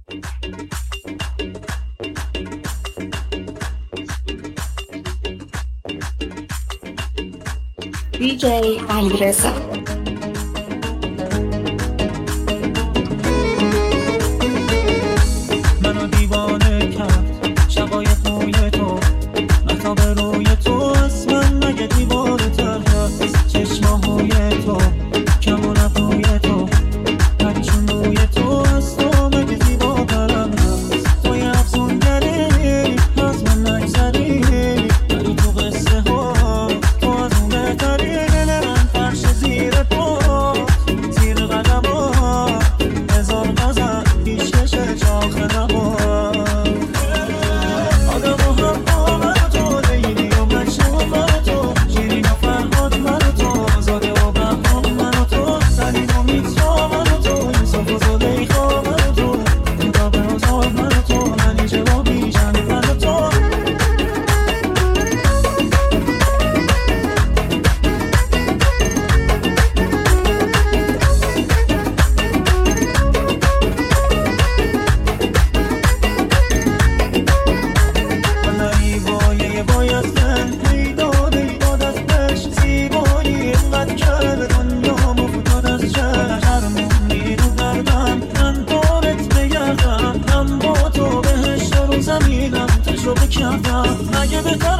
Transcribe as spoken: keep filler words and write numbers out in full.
دی جی علیرضا. منو دیوانه کرد شقایق روی تو، مهتاب روی تو از من مگه دیوانه تر هست. چشماهای تو کمون روی تو، پریشون روی تو از تو مگه زیباترم هست. تو یه افسونگری از من نگذری، ولی تو قصه ها تو از اون بهتری. دل من فرش زیر پا زیر قدم ها، هزار غزل پیشکش چاخ نما. آدم و هم با من تو، لیلی و مجنون من تو، شیرین و فرهاد من تو، زاده و بهرام من تو، سلیم و میترا من تو، یوسف و زلیخا من تو، کتاب اتاق من تو، منیژه و بیژن من تو. حالایی بایه بایسته پیداد ایداد از پش، زیبایی اینقدر کرده دنیامو فتاد از چشم. هرمونی رو دردم من دارت بگردم، من با تو بهشت رو زمینم تجربه کردم. مگه بهتر